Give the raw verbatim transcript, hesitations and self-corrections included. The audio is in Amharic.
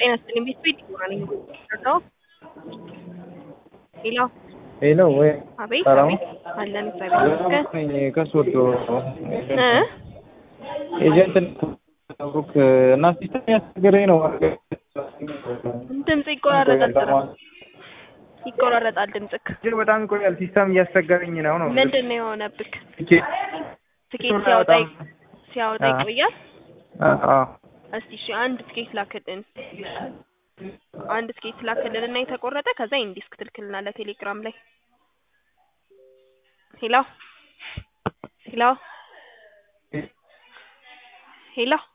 ጤና ይስጥልኝ ቤት ማን ነው? ሄሎ ሄሎ ወይ አቤት ሰላም አቤት አለን እግዚአብሔር ይመስገን ነኝ ከሶዶ እ ኤጀንት ብሩክ እና ሲስተም ያስቸገረኝ ነው። ድምጽ ይቆራረጣል ይቆራረጣል ድምጽክ ግን በጣም ይቆያል። ሲስተም እያስቸገረኝ ነው ነው ምንድነው የሆነብክ? ትኬት ትኬት ሲያወጣ ሲያወጣ ይቆያል። አዎ እስቲ እሺ አንድ ትኬት ላክልን አንድ ትኬት ላክልን እና የተቆረጠ ከዛ ኢንዲስክ ትልክልናለህ ቴሌግራም ላይ ሄሎ ሄሎ ሄሎ